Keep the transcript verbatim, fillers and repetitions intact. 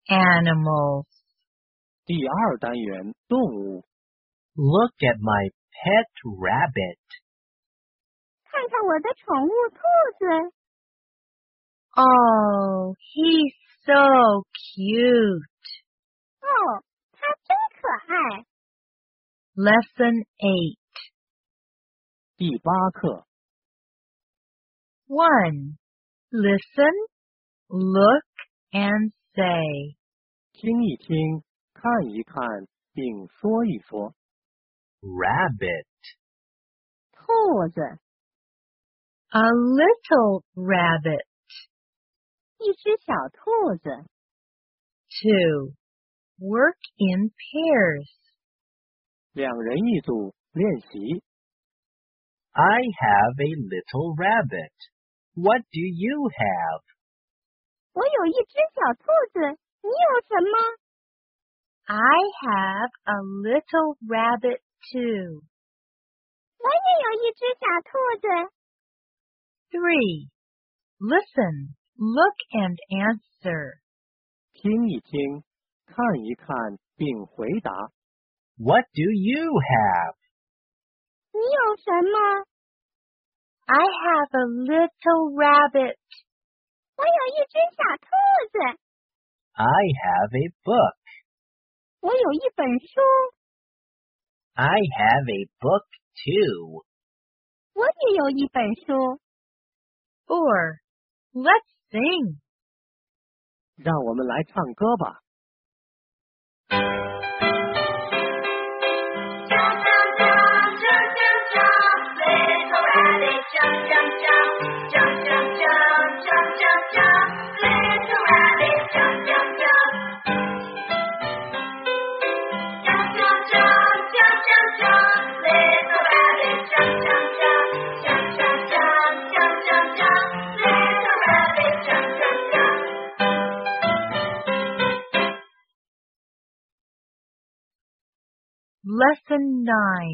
Animals. 第二单元动物。 Look at my pet rabbit. 看看我的宠物兔子。 Oh, he's so cute. 哦，它真可爱。 Lesson eight. 第八课。 one. Listen, look, and say. 听一听，看一看，并说一说。 Rabbit. 兔子。 A little rabbit. 一只小兔子。 two. Work in pairs. 两人一组练习。 I have a little rabbit. What do you have? 我有一只小兔子，你有什么？ I have a little rabbit too. 我也有一只小兔子。 three. Listen, look, and answer. 听一听，看一看，并回答。 What do you have? 你有什么？ I have a little rabbit. 我有一只小兔子。 I have a book. 我有一本书。 I have a book too. 我也有一本书。 four. Let's sing. 让我们来唱歌吧。 Lesson nine.